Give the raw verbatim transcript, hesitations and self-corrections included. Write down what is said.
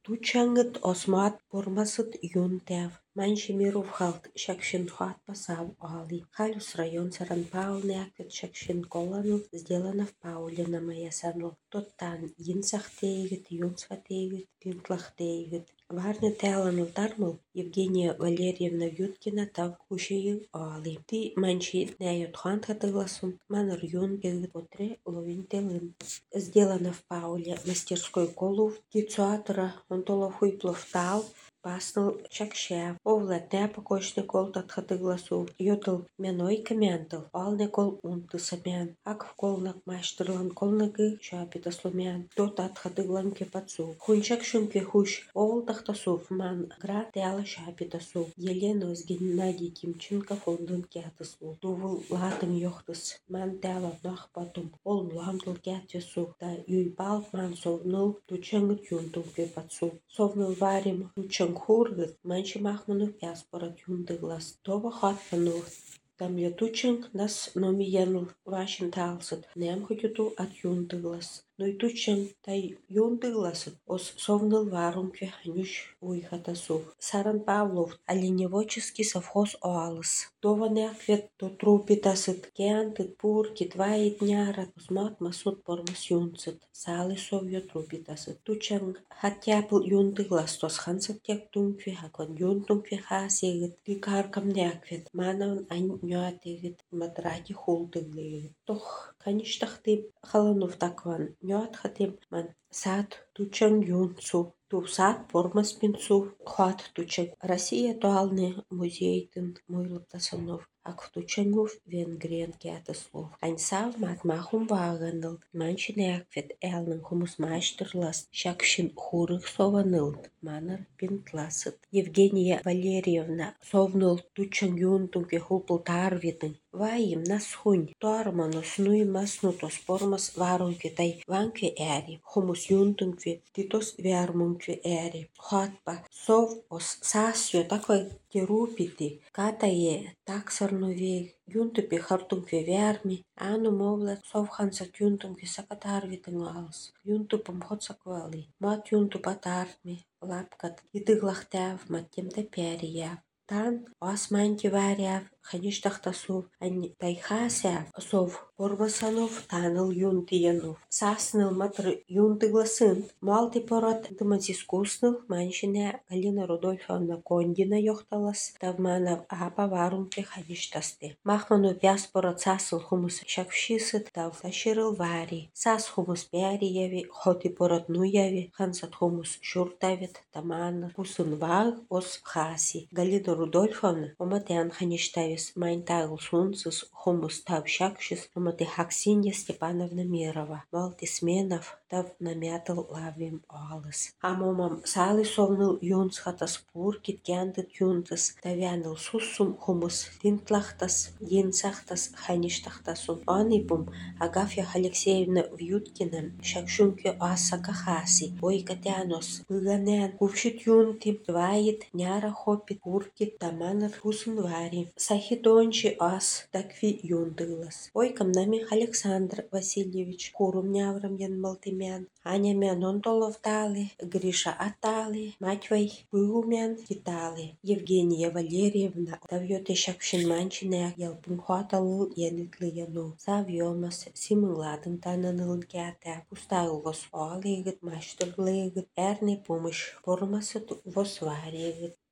Тучангыт осмат пормасыт юн тяв. Манчи миров халт шакшин хат пасав али. Халюс район саран паулне аквет шакшин колану сделано в пауле на моя сану. Тот тан инсах тегет, юнсха тегет, пинтлах тегет. Варне тяланул тармул Евгения Валерьевна Юткина тав кушею али. Ти манчи näyöt хан хатыгласун, маныр юн гегет отре ловин телын. Сделано в пауле мастерской колу тицуатора онтолов хуйплов тал, пасныл шакшав. Овлат näpä koşne kol tatхатыгласу. Йотыл меной камянтыл. Алне кол унты самян. Акв колнак маштырлан колнагы шапитаслумян. То татхатыглан кепатсу. Хунчак шунке хуш. Овл тахтасув ман гра тяла шапитасу. Елена с Геннадий Тимченко фондын кятыслу. Тувыл латым йохтыс. Ман тяла нах потом. Ол мламтыл кятвесу. Да юйпал ман совнул тучангыт юнтум кепатсу. Совнул варим тучанг хургыт. Манчи махману пяспорат юндыглас. Това хатпану. Там летучанг нас номиянул вашин талсыт. Ням хотюту от юндыглас. Но и тучанг тай юндыгласыт. Ос совнул варумке ханюш уйхатасу. Саран Павлов оленеводческий совхоз оалыс. Това не аквет то трупитасыт. Кеантыт пуркит ваит нярат. Усмат масут пормас юнцыт. Салы совьё трупитасыт. Тучанг хаттяпыл юндыглас. Тос хансыт тек тумфе хакван юнтумфе хасегет. Ликаркам не аквет. Манаван ань нюатегет. Матраки хултыглегет. Тох каништахтым халанув такван. Нюат хатым ман сад тучанг юнцу. Ту сад пормас пинцу. Хват тучанг. Россия туалны музейтын муйлыптасанов. Ак в тучангув венгрен кятыслов. Ань сав матмахум ваганыл. Манчине аквет элнын хумус майштырлас. Шакшин хурых сованыл. Манар пинтласыт. Евгения Валерьевна совнул тучанг юнтумке хупыл тарвитын. Ваим нас хунь. Туарманос нуй маснутос пормас варунке тай ванке эри. Хумус юнтумке титос вярмунке эри. Хатпа сов ос сасьё такой терупити. Катае таксарновей. Юнтупе хартумке вярми. Ану мовлет совхансат юнтумке сакатарвитын алс. Юнтупам хотсаквали. Мат юнтуп атартми. Лапкат итыглахтяв маттемте перияв. Тан османти варяв. Хаништахтасу ань тайхасяв. Сов порбасанов таныл юнтиянов. Сасныл матр юнтыгласын. Малти порат дыматискусныл. Маншине Галина Рудольфовна Кондина йохталас. Тавманав апа варумте хаништасте. Махману пяс порат сасыл хумус шакшисыт. Тав таширыл вари. Сас хумус пяриеви. Хоти порат нуяви. Хансат хумус шуртавит. Таманыр. Пусын ваг ос хаси. Галина Рудольфовна оматян хаништави. Майн тагл сунцус хумус тав шакшис, умати Хаксинья Степановна Мирова, Малти Сменов, тав намятал лавим алыс. Амомам салы совнул юнс хатас пуркит кяндыт юнтас, тавяныл суссум хумус тинтлахтас, динсахтас, хаништахтасум. Анипум Агафья Алексеевна Вьюткина, шакшунке асака хаси, ойкатянос, пыганен, кувшит юнтим, дваит, няра хопит, пуркит, таманар хусын вари. Сахидончи ас такви юндылас. Ойкам нами Александр Васильевич курум няврам ян малтимян. Аня мян онтолов тали, Гриша атали, Матвей пылумян китали. Евгения Валерьевна тавьёте шакшин манчине ялпун хуаталыл янитлы яну. Савьёмас симыладым тананылын кята. Пустайлос олегет, маштырлегет, эрне помощь пормасыт восварегет.